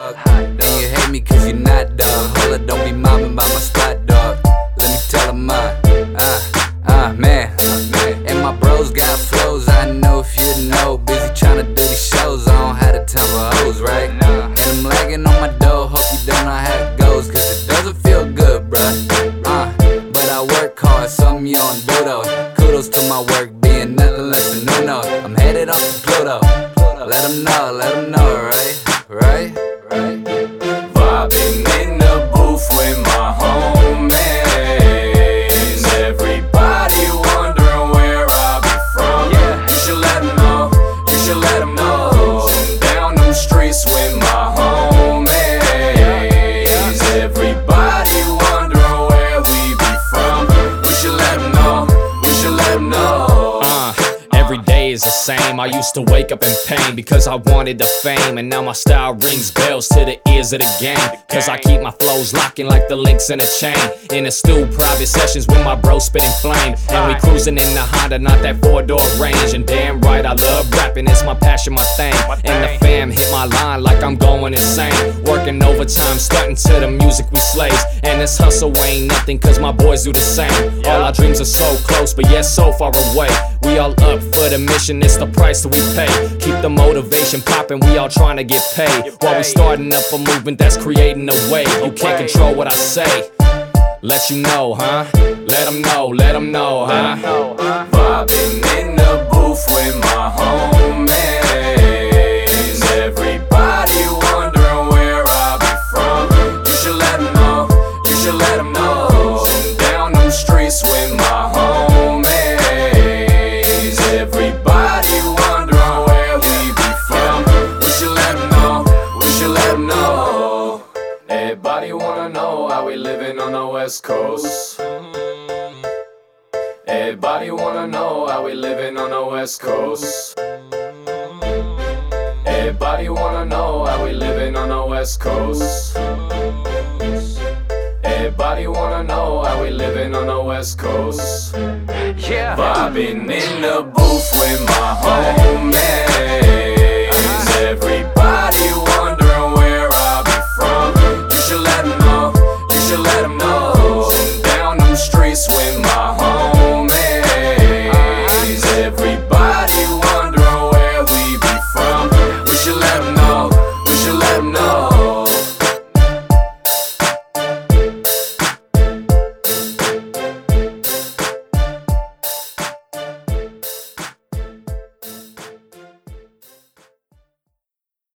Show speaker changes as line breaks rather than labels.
And you hate me cause you're not, dog. Hold up, don't be mobbing by my spot, dog. Let me tell them mine. Man. And my bros got flows, I know if you know. Busy tryna do these shows, I don't have the time for hoes, right? And I'm lagging on my dough, hope you don't know how it goes, cause it doesn't feel good, bruh. But I work hard, something you don't do though. Kudos to my work, being nothing less than no. I'm headed off to Pluto. Let them know, right?
Vibing in the booth with my homies. Everybody wondering where I be from. You should let them know, you should let them know. Down them streets with my homies. Everybody wondering where we be from. We should let them know, we should let them know.
Every day is the same. I used to wake up in pain because I wanted the fame, and now my style rings bells to the ears of the game. Cause I keep my flows locking like the links in a chain. In the stew, private sessions with my bro spitting flame, and we cruising in the Honda, not that 4-door range. And damn right, I love rapping, it's my passion, my thing. And the fam hit my line like I'm going insane. Working overtime, stunting to the music we slaves. And this hustle ain't nothing cause my boys do the same. All our dreams are so close, but yet so far away. We all up for the mission, it's the price that we pay. Keep the motivation popping, we all trying to get paid. While we starting up a movement that's creating a wave. You can't control what I say. Let you know, huh? Let them know, huh?
Vibing in the booth with my homies. Everybody wondering where I be from. You should let them know, you should let them know. Down them streets with my homies. Everybody wondering where we be from. We should let them know, we should let them know. Everybody wanna know how we living on the West Coast. Everybody wanna know how we living on the West Coast. Everybody wanna know how we living on the West Coast. Everybody wanna know how we living on the West Coast. Vibing in the booth with my homies. Everybody wondering where I be from. You should let them know, you should let them know. Down them streets with my homies. Everybody wondering where we be from. We should let them know, we should let them know.